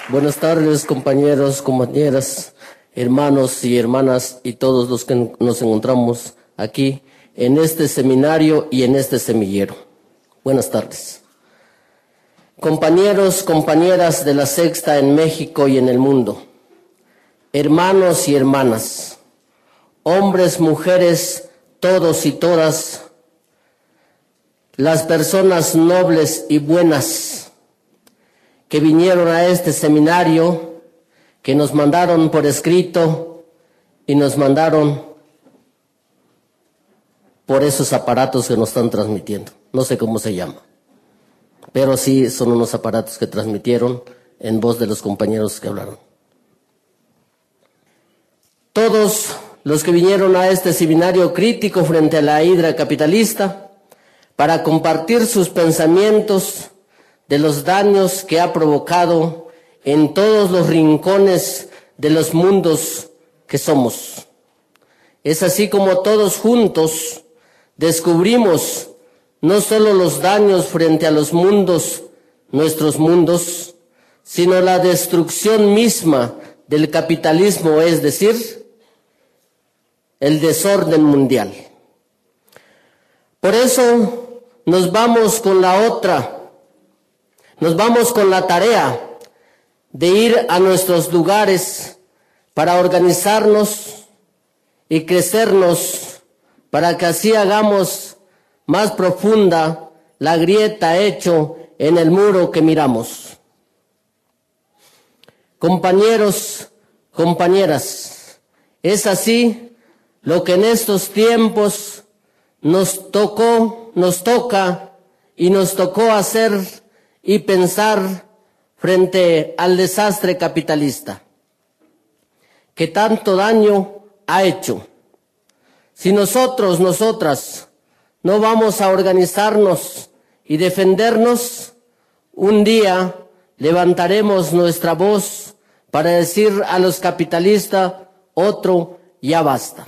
Buenas tardes, compañeros, compañeras, hermanos y hermanas y todos los que nos encontramos aquí en este seminario y en este semillero. Buenas tardes. Compañeros, compañeras de la Sexta en México y en el mundo, hermanos y hermanas, hombres, mujeres, todos y todas, las personas nobles y buenas que vinieron a este seminario, que nos mandaron por escrito y nos mandaron por esos aparatos que nos están transmitiendo. No sé cómo se llama, pero sí son unos aparatos que transmitieron en voz de los compañeros que hablaron. Todos los que vinieron a este seminario crítico frente a la hidra capitalista para compartir sus pensamientos de los daños que ha provocado en todos los rincones de los mundos que somos. Es así como todos juntos descubrimos no solo los daños frente a los mundos, nuestros mundos, sino la destrucción misma del capitalismo, es decir, el desorden mundial. Por eso nos vamos con la tarea de ir a nuestros lugares para organizarnos y crecernos, para que así hagamos más profunda la grieta hecho en el muro que miramos. Compañeros, compañeras, es así lo que en estos tiempos nos toca hacer y pensar frente al desastre capitalista que tanto daño ha hecho. Si nosotros, nosotras, no vamos a organizarnos y defendernos, un día levantaremos nuestra voz para decir a los capitalistas, otro, ya basta.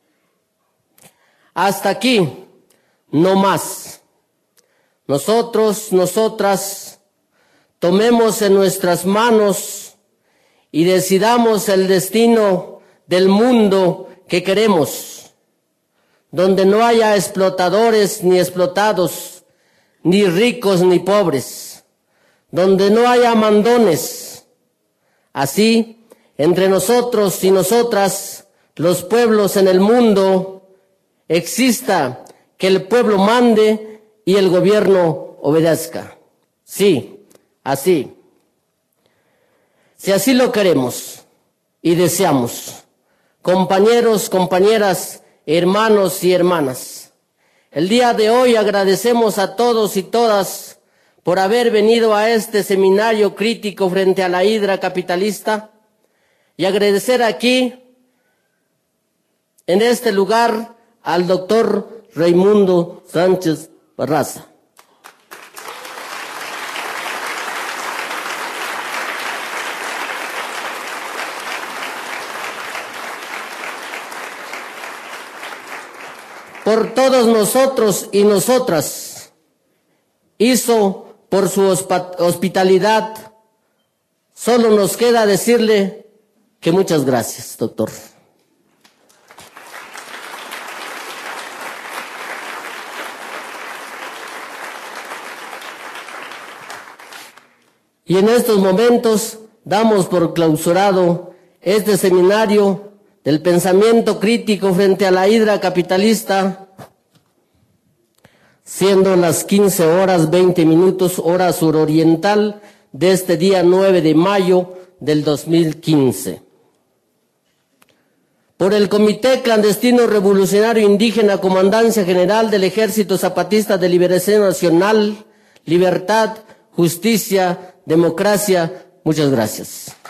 Hasta aquí, no más. Nosotros, nosotras, tomemos en nuestras manos y decidamos el destino del mundo que queremos, donde no haya explotadores ni explotados, ni ricos ni pobres, donde no haya mandones. Así, entre nosotros y nosotras, los pueblos en el mundo, exista que el pueblo mande y el gobierno obedezca. Sí, así. Si así lo queremos y deseamos, compañeros, compañeras, hermanos y hermanas, el día de hoy agradecemos a todos y todas por haber venido a este seminario crítico frente a la hidra capitalista y agradecer aquí, en este lugar, al doctor Raimundo Sánchez Barraza. Por todos nosotros y nosotras, hizo por su hospitalidad. Solo nos queda decirle que muchas gracias, doctor. Y en estos momentos damos por clausurado este seminario del pensamiento crítico frente a la hidra capitalista, siendo las 15:20 hora suroriental de este día 9 de mayo del 2015. Por el Comité Clandestino Revolucionario Indígena, Comandancia General del Ejército Zapatista de Liberación Nacional, Libertad, Justicia, Democracia, muchas gracias.